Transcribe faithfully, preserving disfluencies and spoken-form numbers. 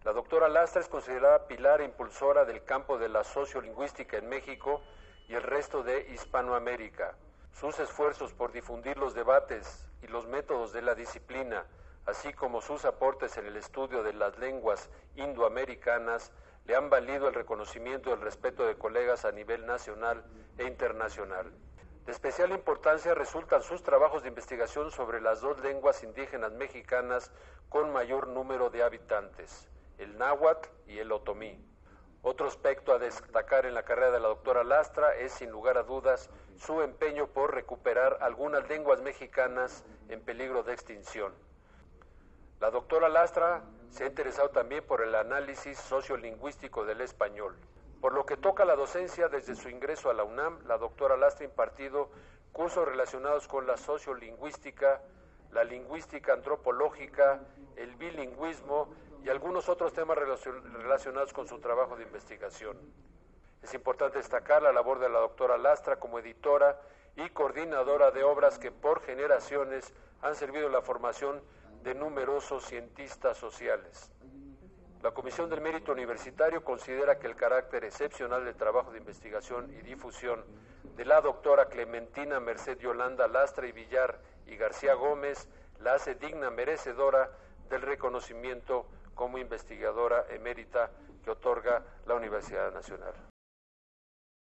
La doctora Lastra es considerada pilar e impulsora del campo de la sociolingüística en México y el resto de Hispanoamérica. Sus esfuerzos por difundir los debates y los métodos de la disciplina, así como sus aportes en el estudio de las lenguas indoamericanas, le han valido el reconocimiento y el respeto de colegas a nivel nacional e internacional. De especial importancia resultan sus trabajos de investigación sobre las dos lenguas indígenas mexicanas con mayor número de habitantes, el náhuatl y el otomí. Otro aspecto a destacar en la carrera de la doctora Lastra es, sin lugar a dudas, su empeño por recuperar algunas lenguas mexicanas en peligro de extinción. La doctora Lastra se ha interesado también por el análisis sociolingüístico del español. Por lo que toca a la docencia, desde su ingreso a la UNAM, la doctora Lastra ha impartido cursos relacionados con la sociolingüística, la lingüística antropológica, el bilingüismo y algunos otros temas relacionados con su trabajo de investigación. Es importante destacar la labor de la doctora Lastra como editora y coordinadora de obras que por generaciones han servido a la formación de numerosos cientistas sociales. La Comisión del Mérito Universitario considera que el carácter excepcional del trabajo de investigación y difusión de la doctora Clementina Merced Yolanda Lastra y Villar y García Gómez la hace digna merecedora del reconocimiento como investigadora emérita que otorga la Universidad Nacional.